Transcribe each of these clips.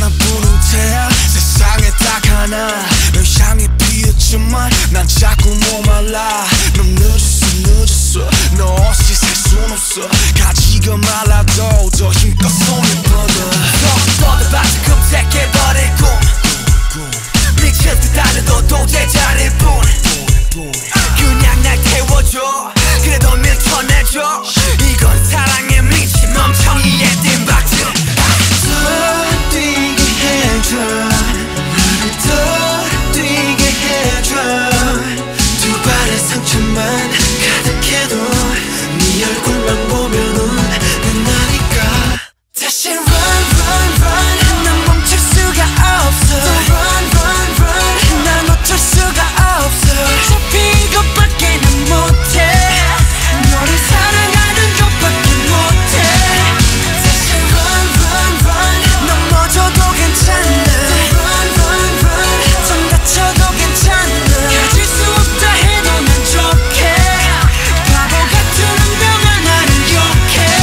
하나뿐인 태 세상에 딱 하나 널 향해 피었지만 난 자꾸 목말라. 넌 늦었어 너 없이 살 순 없어. 가지가 말라도 더 힘껏 손을 뻗어. 뻗어봐서 금색해버릴 꿈 미칠 듯 달려도 도대체 않을 뿐 그냥 날 태워줘. 그래도 밀쳐내줘. 이건 사랑에 미친 멍청이의 띵박질. 더 뛰게 해줘. 나를 더 뛰게 해줘. 두 발의 상처만 가득해도 네 얼굴만 보면은 끝나니까. 다시 run run run 난 멈출 수가 없어. run run run 난 어쩔 수가 없어. 어차피 이것밖에 난 못해. 너를 사랑하는 것밖에 못해. 다시 run run run 넘어져도 괜찮아. run run run 좀 다쳐도 괜찮아. 가질 수 없다 해도 난 좋게. 바보 같은 운명아 나를 욕해.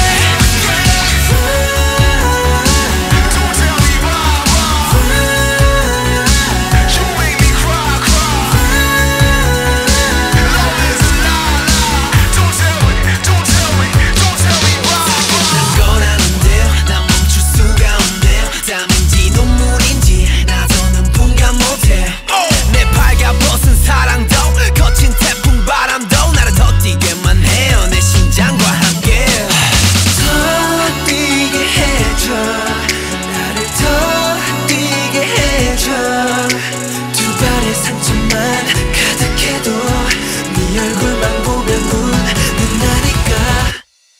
난 멈출 수가 없네요. 땀인지 눈물인지 나서는 분간 못해. 내 발가벗은 사랑도 거친 태풍 바람도 나를 더 뛰게만 해요. 내 심장과 함께. 더 뛰게 해줘. 나를 더 뛰게 해줘. 두 발의 상처만 가득해도 네 얼굴만 보면은 눈나니까.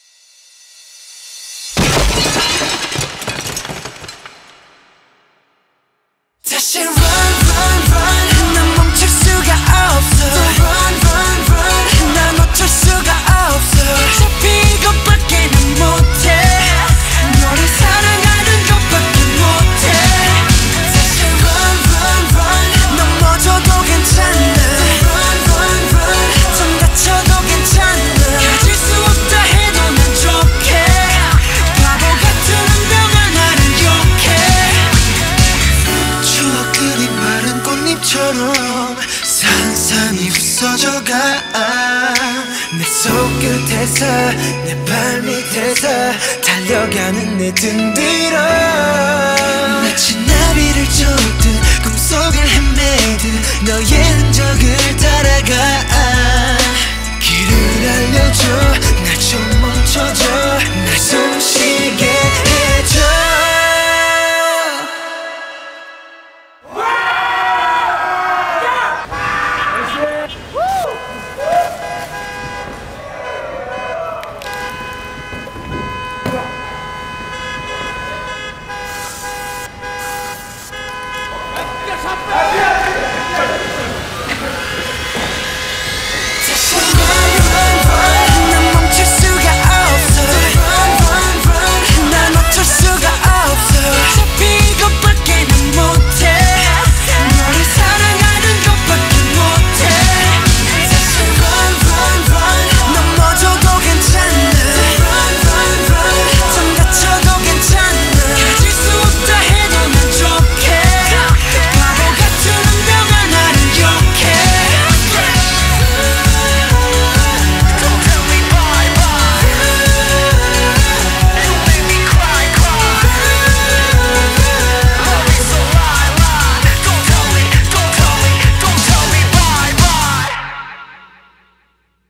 다시 run run run 난 멈출 수가 없어. run run run 난 어쩔 수가 없어. 어차피 이것밖에 난 못해. 너를 사랑하는 것밖에 못해. 다시 run run run 넘어져도 괜찮아. run run run 좀 다쳐도 괜찮아. 가질 수 없다 해도 난 좋게. 바보 같은 운명아 나를 욕해. 추억들이 마른 꽃잎처럼 산산이 부서져가. 내 손끝에서 내 발밑에서 달려가는 내 등 뒤로 마치